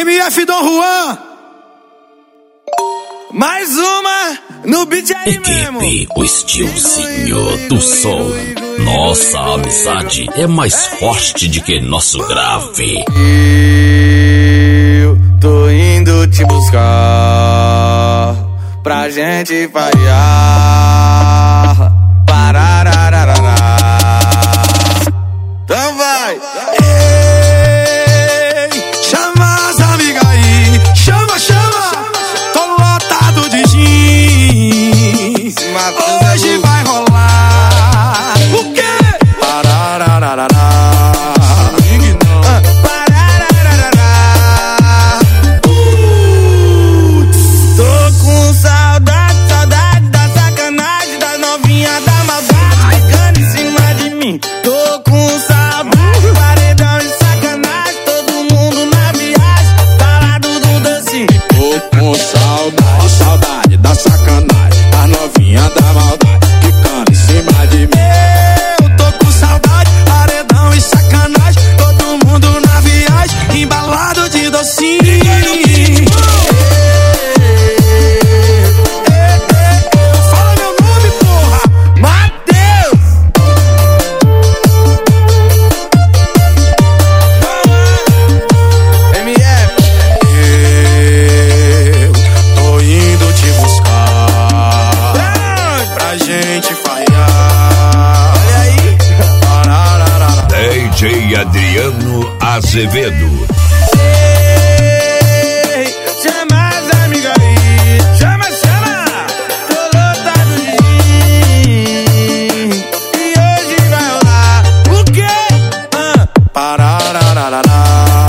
MF Dom Juan. Mais uma no beat aí mesmo. Equipe, o estilzinho do som. Nossa amizade é mais forte do que nosso grave. Eu tô indo te buscar pra gente falhar. Pararararará. Então vai. Ei, chama as amigas aí. Chama, chama. Tô lotado de jeans. Hoje vai rolar. O quê? Pararararará. Tô com saudade, paredão e sacanagem. Todo mundo na viagem, tá lá do docinho. Tô com saudade, saudade da sacanagem. As novinhas da maldade, ficando em cima de mim. Eu tô com saudade, paredão e sacanagem. Todo mundo na viagem, embalado de docinho. Fala meu nome, porra! Mateus! Gente falhar. Olha aí. DJ Adriano Azevedo. Ei, chama as amigas aí. Chama, chama. Tô lotado de jeans. E hoje vai rolar. O quê? Pararararará.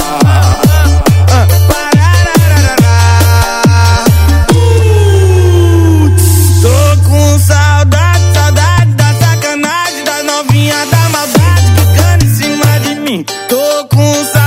Tô com saudade, saudade da sacanagem. Das novinhas da maldade, ficando em cima de mim. Tô com saudade.